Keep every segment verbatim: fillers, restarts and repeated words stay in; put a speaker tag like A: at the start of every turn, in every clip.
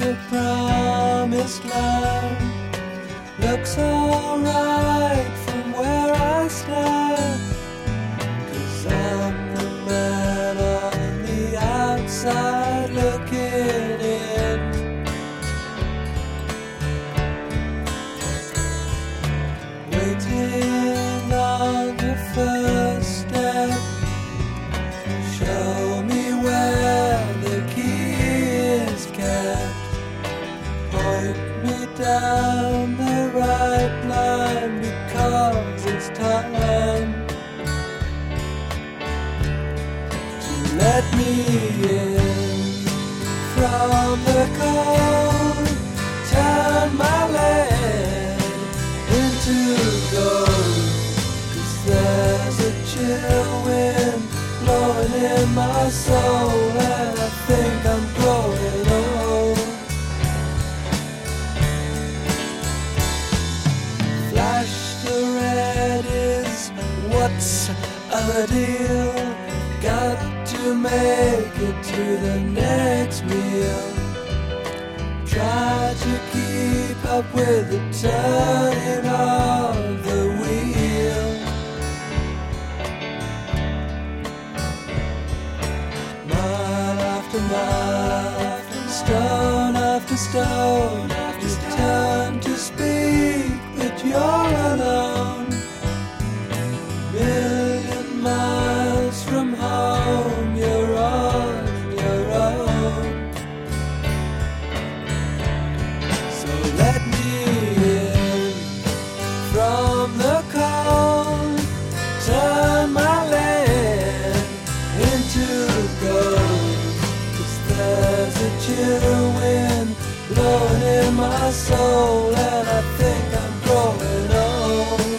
A: the promised land looks alright from where I stand, 'cause I'm the man on the outside looking in. Waiting on the first step, show me where the key is kept, point me down the right line, because it's time to let me in from the cold, turn my land into gold, 'cause there's a chill wind blowing in my soul, and I think I'm growing old. Flash the red is what's the deal, got to make it to the next meal, try to keep up with the turning of the wheel. Mile after mile, stone after stone, you turn to speak, but you're alone. Million miles from home, you're on your own. So let me in from the cold, turn my land into gold, 'cause there's a chill wind blowing in my soul, and I think I'm growing old.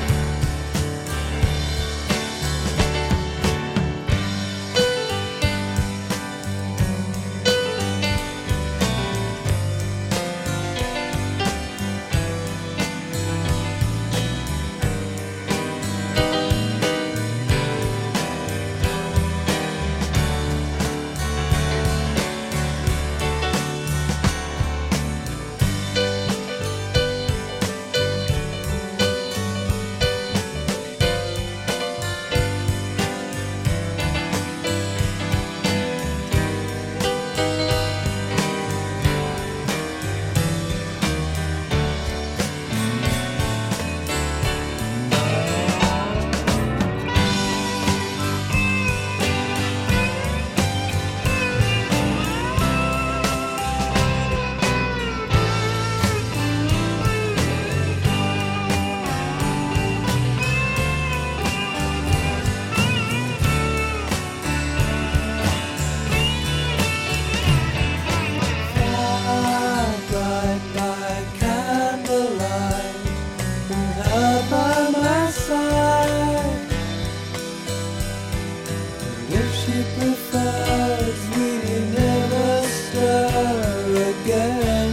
A: She prefers we never stir again.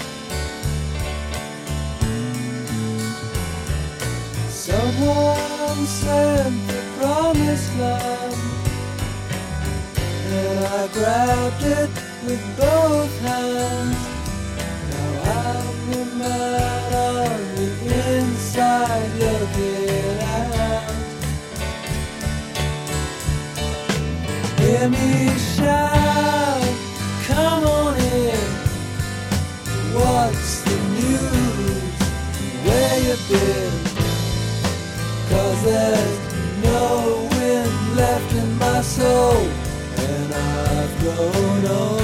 A: Someone sent the promised land, and I grabbed it with both hands. Now I'm the man on the inside looking out. Hear me shout, come on in. What's the news? Where you been? 'Cause there's no wind left in my soul, and I've grown old.